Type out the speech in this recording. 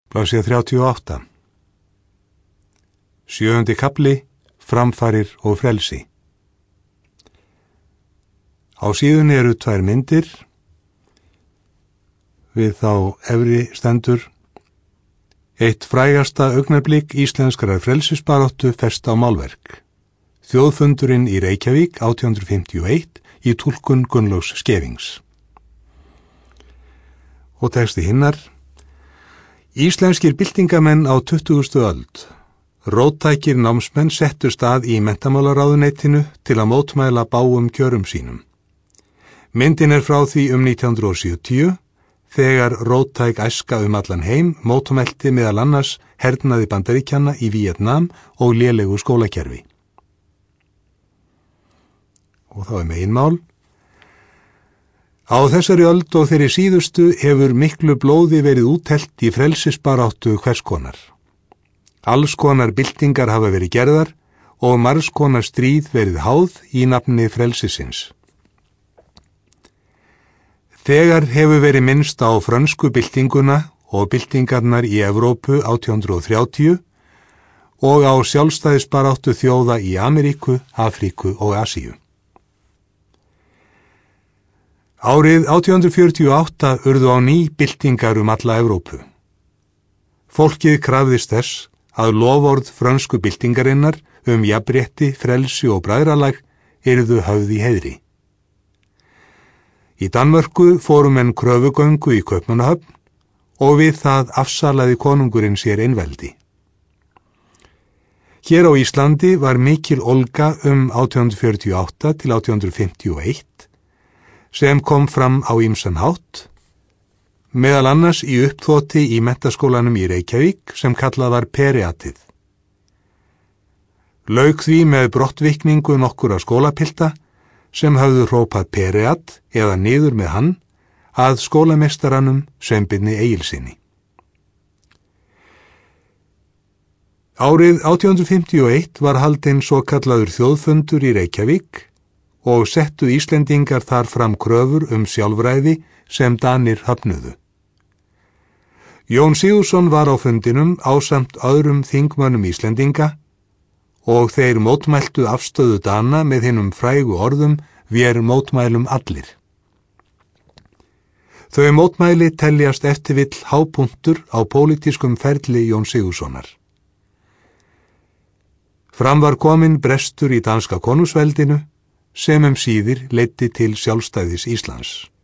Blaðsíða 38. 7. kafli, framfarir og frelsi. Á síðunni eru 2 myndir. Við þá efri stendur: eitt frægasta augnablik íslenskrar frelsisbaráttu fest á málverk. Þjóðfundurinn í Reykjavík 1851 í túlkun Gunnlaugs Skevings. Og texti hinnar: Íslenskir byltingamenn á 20. öld. Róttækir námsmenn settu stað í menntamálaráðuneytinu til að mótmæla bágum kjörum sínum. Myndin er frá því 1970, þegar róttæk æska allan heim mótmælti meðal annars hernaði Bandaríkjanna í Víetnam og lélegu skólakerfi. Og þá meginmál. Á þessari öld og þeirri síðustu hefur miklu blóði verið úthellt í frelsisbaráttu hvers konar. Alls konar byltingar hafa verið gerðar og margs konar stríð verið háð í nafni frelsisins. Þegar hefur verið minnst á frönsku byltinguna og byltingarnar í Evrópu 1830 og á sjálfstæðisbaráttu þjóða í Ameríku, Afríku og Asíu. Árið 1848 urðu á ný byltingar alla Evrópu. Fólkið krafðist þess að loforð frönsku byltingarinnar jafnrétti, frelsi og bræðralag yrðu höfð í heiðri. Í Danmörku fóru menn kröfugöngu í Kaupmannahöfn og við það afsalaði konungurinn sér einveldi. Hér á Íslandi var mikil ólga 1848 til 1851 sem kom fram á ýmsan hátt, meðal annars í uppþoti í menntaskólanum í Reykjavík sem kallað var Pereatið. Lauk því með brottvikningu nokkura skólapilta sem höfðu hrópað Pereat eða niður með hann að skólameistaranum Sveinbirni Egilssyni. Árið 1851 var haldinn svokallaður þjóðfundur í Reykjavík og settu Íslendingar þar fram kröfur sjálfræði sem Danir höfnuðu. Jón Sigurðsson var á fundinum ásamt öðrum þingmönnum Íslendinga og þeir mótmæltu afstöðu Dana með hinum frægu orðum: vér mótmælum allir. Þau mótmæli teljast eftir vill hápunktur á pólitískum ferli Jón Sigurðssonar. Fram var kominn brestur í danska konungsveldinu sem síðir leiddi til sjálfstæðis Íslands.